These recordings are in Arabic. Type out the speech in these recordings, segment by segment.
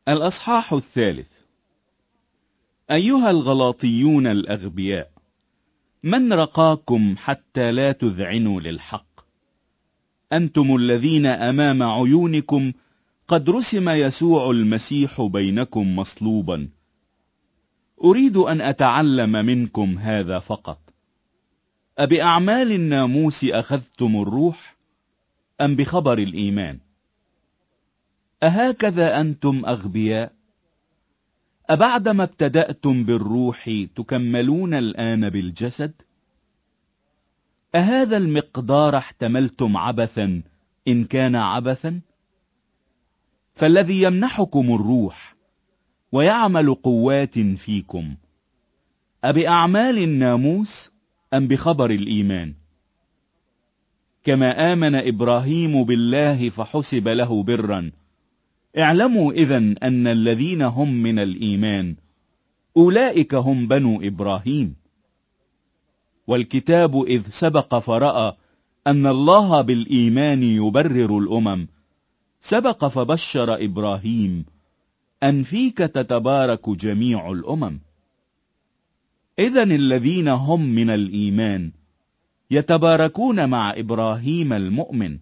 الأصحاح 3. أيها الغلاطيون الأغبياء، من رقاكم حتى لا تذعنوا للحق؟ أنتم الذين أمام عيونكم قد رسم يسوع المسيح بينكم مصلوبا. أريد أن أتعلم منكم هذا فقط: أبأعمال الناموس أخذتم الروح أم بخبر الإيمان؟ أهكذا أنتم أغبياء؟ أبعدما ابتدأتم بالروح تكملون الآن بالجسد؟ أهذا المقدار احتملتم عبثا إن كان عبثا؟ فالذي يمنحكم الروح ويعمل قوات فيكم، أبأعمال الناموس أم بخبر الإيمان؟ كما آمن إبراهيم بالله فحسب له برا، اعلموا إذن أن الذين هم من الإيمان أولئك هم بنو إبراهيم. والكتاب إذ سبق فرأى أن الله بالإيمان يبرر الأمم، سبق فبشر إبراهيم أن فيك تتبارك جميع الأمم. إذن الذين هم من الإيمان يتباركون مع إبراهيم المؤمن،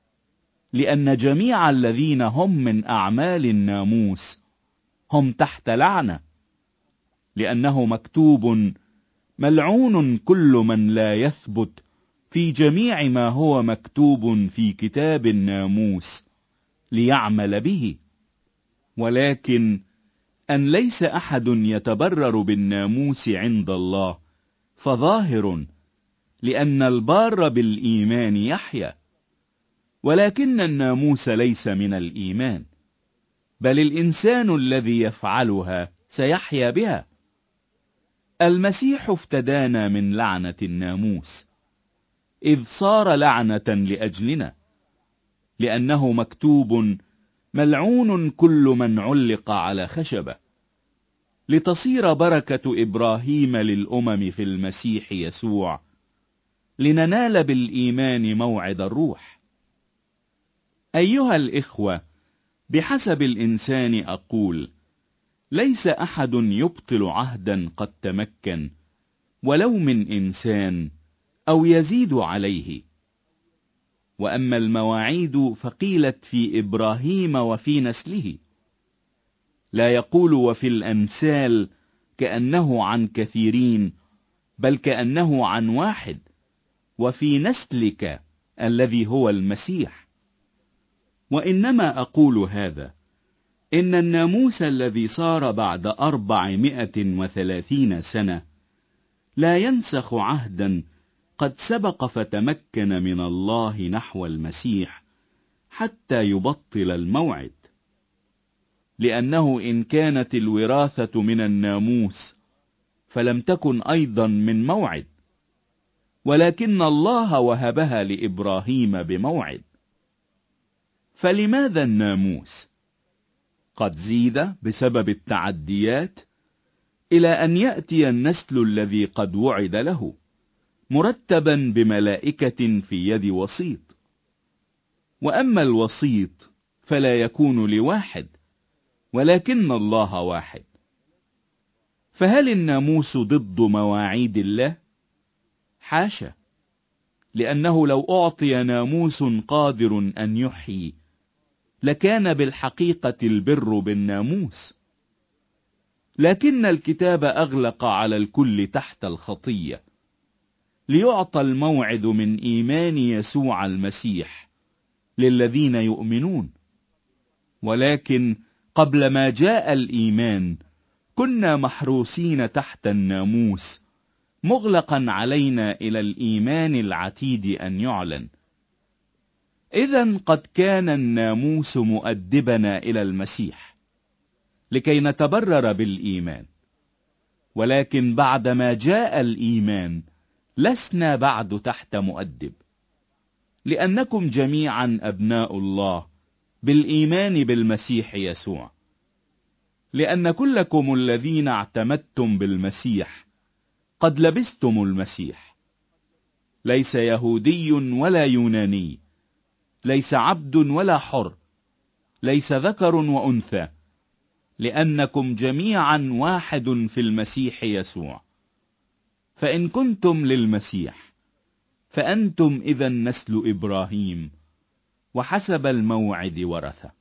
لأن جميع الذين هم من أعمال الناموس هم تحت لعنة، لأنه مكتوب: ملعون كل من لا يثبت في جميع ما هو مكتوب في كتاب الناموس ليعمل به. ولكن أن ليس أحد يتبرر بالناموس عند الله فظاهر، لأن البار بالإيمان يحيى. ولكن الناموس ليس من الإيمان، بل الإنسان الذي يفعلها سيحيا بها. المسيح افتدانا من لعنة الناموس، إذ صار لعنة لأجلنا، لأنه مكتوب: ملعون كل من علق على خشبة، لتصير بركة إبراهيم للأمم في المسيح يسوع، لننال بالإيمان موعد الروح. أيها الإخوة، بحسب الإنسان أقول: ليس أحد يبطل عهدا قد تمكن، ولو من إنسان، أو يزيد عليه. وأما المواعيد فقيلت في إبراهيم وفي نسله، لا يقول وفي الأنسال كأنه عن كثيرين، بل كأنه عن واحد: وفي نسلك الذي هو المسيح. وإنما أقول هذا: إن الناموس الذي صار بعد 430 سنة لا ينسخ عهدا قد سبق فتمكن من الله نحو المسيح حتى يبطل الموعد. لأنه إن كانت الوراثة من الناموس فلم تكن أيضا من موعد، ولكن الله وهبها لإبراهيم بموعد. فلماذا الناموس؟ قد زيد بسبب التعديات إلى أن يأتي النسل الذي قد وعد له، مرتبا بملائكة في يد وسيط. وأما الوسيط فلا يكون لواحد، ولكن الله واحد. فهل الناموس ضد مواعيد الله؟ حاشا، لأنه لو أعطي ناموس قادر أن يحيي لكان بالحقيقة البر بالناموس. لكن الكتاب أغلق على الكل تحت الخطية، ليعطى الموعد من إيمان يسوع المسيح للذين يؤمنون. ولكن قبل ما جاء الإيمان كنا محروسين تحت الناموس، مغلقا علينا إلى الإيمان العتيد أن يعلن. إذن قد كان الناموس مؤدبنا إلى المسيح لكي نتبرر بالإيمان. ولكن بعدما جاء الإيمان لسنا بعد تحت مؤدب، لأنكم جميعا أبناء الله بالإيمان بالمسيح يسوع. لأن كلكم الذين اعتمدتم بالمسيح قد لبستم المسيح. ليس يهودي ولا يوناني، ليس عبد ولا حر، ليس ذكر وأنثى، لأنكم جميعا واحد في المسيح يسوع. فإن كنتم للمسيح فأنتم إذن نسل إبراهيم وحسب الموعد ورثة.